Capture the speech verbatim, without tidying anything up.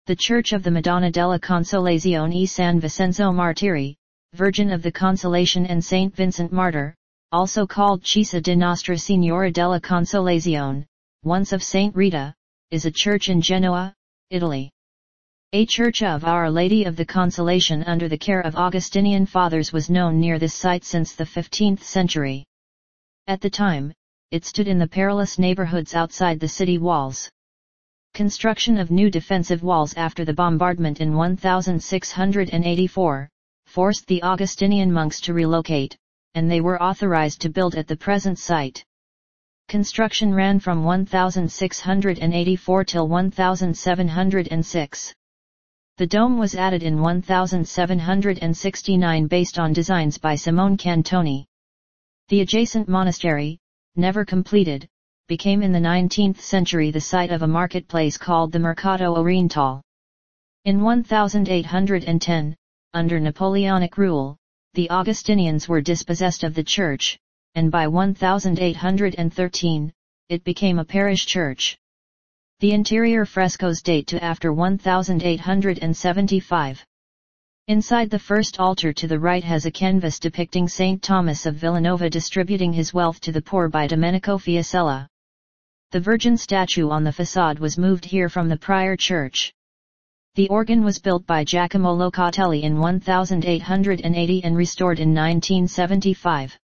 The Church of the Madonna della Consolazione e San Vincenzo Martiri, Virgin of the Consolation and Saint Vincent Martyr, also called Chiesa di Nostra Signora della Consolazione, once of Saint Rita, is a church in Genoa, Italy. A church of Our Lady of the Consolation under the care of Augustinian fathers was known near this site since the fifteenth century. At the time, it stood in the perilous neighborhoods outside the city walls. Construction of new defensive walls after the bombardment in one thousand six hundred eighty-four, forced the Augustinian monks to relocate, and they were authorized to build at the present site. Construction ran from one thousand six hundred eighty-four till one thousand seven hundred six. The dome was added in one thousand seven hundred sixty-nine based on designs by Simone Cantoni. The adjacent monastery, never completed, became in the nineteenth century the site of a marketplace called the Mercato Orientale. In eighteen ten, under Napoleonic rule, the Augustinians were dispossessed of the church, and by eighteen thirteen, it became a parish church. The interior frescoes date to after eighteen seventy-five. Inside the first altar to the right has a canvas depicting Saint Thomas of Villanova distributing his wealth to the poor by Domenico Fiesella. The Virgin statue on the façade was moved here from the prior church. The organ was built by Giacomo Locatelli in eighteen eighty and restored in nineteen seventy-five.